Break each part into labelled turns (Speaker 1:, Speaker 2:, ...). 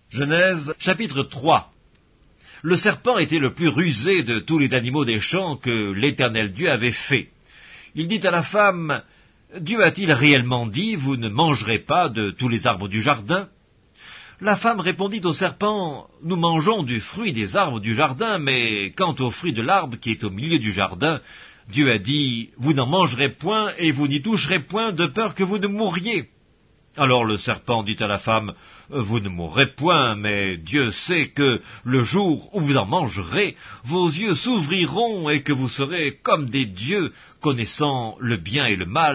Speaker 1: Genèse, chapitre 3. Le serpent était le plus rusé de tous les animaux des champs que l'Éternel Dieu avait fait. Il dit à la femme, « Dieu a-t-il réellement dit, vous ne mangerez pas de tous les arbres du jardin ?» La femme répondit au serpent, « Nous mangeons du fruit des arbres du jardin, mais quant au fruit de l'arbre qui est au milieu du jardin, Dieu a dit, vous n'en mangerez point et vous n'y toucherez point de peur que vous ne mouriez. » Alors le serpent dit à la femme, « Vous ne mourrez point, mais Dieu sait que le jour où vous en mangerez, vos yeux s'ouvriront et que vous serez comme des dieux, connaissant le bien et le mal. »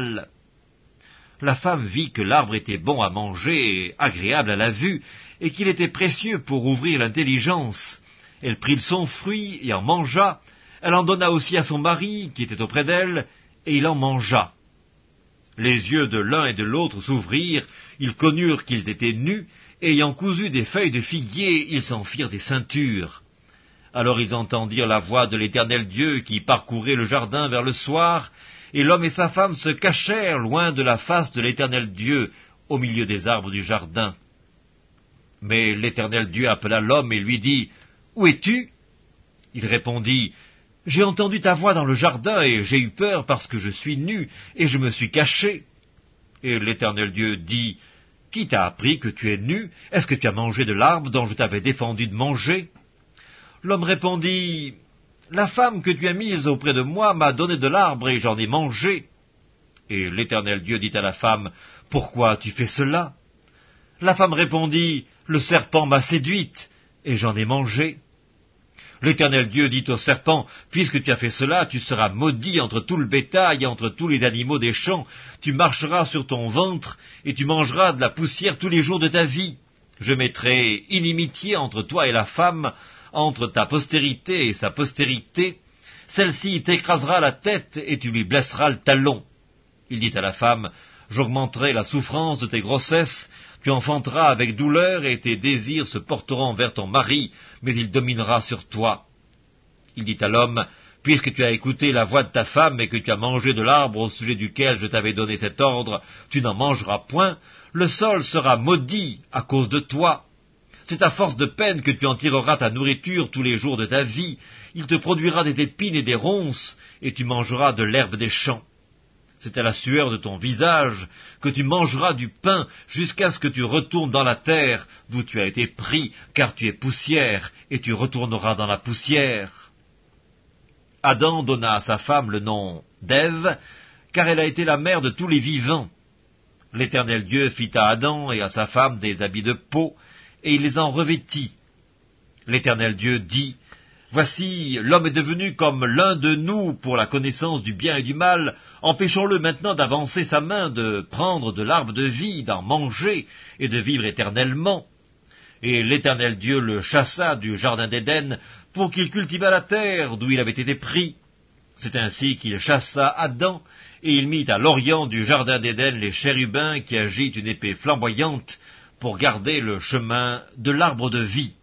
Speaker 1: La femme vit que l'arbre était bon à manger et agréable à la vue, et qu'il était précieux pour ouvrir l'intelligence. Elle prit son fruit et en mangea. Elle en donna aussi à son mari, qui était auprès d'elle, et il en mangea. Les yeux de l'un et de l'autre s'ouvrirent, ils connurent qu'ils étaient nus, et ayant cousu des feuilles de figuier, ils s'en firent des ceintures. Alors ils entendirent la voix de l'Éternel Dieu qui parcourait le jardin vers le soir, et l'homme et sa femme se cachèrent loin de la face de l'Éternel Dieu, au milieu des arbres du jardin. Mais l'Éternel Dieu appela l'homme et lui dit, « Où es-tu » Il répondit, « J'ai entendu ta voix dans le jardin, et j'ai eu peur parce que je suis nu, et je me suis caché. » Et l'Éternel Dieu dit, « Qui t'a appris que tu es nu? Est-ce que tu as mangé de l'arbre dont je t'avais défendu de manger ?» L'homme répondit, « La femme que tu as mise auprès de moi m'a donné de l'arbre, et j'en ai mangé. » Et l'Éternel Dieu dit à la femme, « Pourquoi as-tu fait cela ?» La femme répondit, « Le serpent m'a séduite, et j'en ai mangé. » L'Éternel Dieu dit au serpent, « Puisque tu as fait cela, tu seras maudit entre tout le bétail et entre tous les animaux des champs. Tu marcheras sur ton ventre, et tu mangeras de la poussière tous les jours de ta vie. Je mettrai inimitié entre toi et la femme, entre ta postérité et sa postérité. Celle-ci t'écrasera la tête, et tu lui blesseras le talon. » Il dit à la femme, « J'augmenterai la souffrance de tes grossesses. Tu enfanteras avec douleur, et tes désirs se porteront vers ton mari, mais il dominera sur toi. » Il dit à l'homme, « Puisque tu as écouté la voix de ta femme, et que tu as mangé de l'arbre au sujet duquel je t'avais donné cet ordre, tu n'en mangeras point, le sol sera maudit à cause de toi. C'est à force de peine que tu en tireras ta nourriture tous les jours de ta vie. Il te produira des épines et des ronces, et tu mangeras de l'herbe des champs. C'est à la sueur de ton visage que tu mangeras du pain jusqu'à ce que tu retournes dans la terre d'où tu as été pris, car tu es poussière, et tu retourneras dans la poussière. » Adam donna à sa femme le nom d'Ève, car elle a été la mère de tous les vivants. L'Éternel Dieu fit à Adam et à sa femme des habits de peau, et il les en revêtit. L'Éternel Dieu dit, « Voici, l'homme est devenu comme l'un de nous pour la connaissance du bien et du mal. Empêchons-le maintenant d'avancer sa main, de prendre de l'arbre de vie, d'en manger et de vivre éternellement. » Et l'Éternel Dieu le chassa du jardin d'Éden pour qu'il cultivât la terre d'où il avait été pris. C'est ainsi qu'il chassa Adam, et il mit à l'orient du jardin d'Éden les chérubins qui agitent une épée flamboyante pour garder le chemin de l'arbre de vie.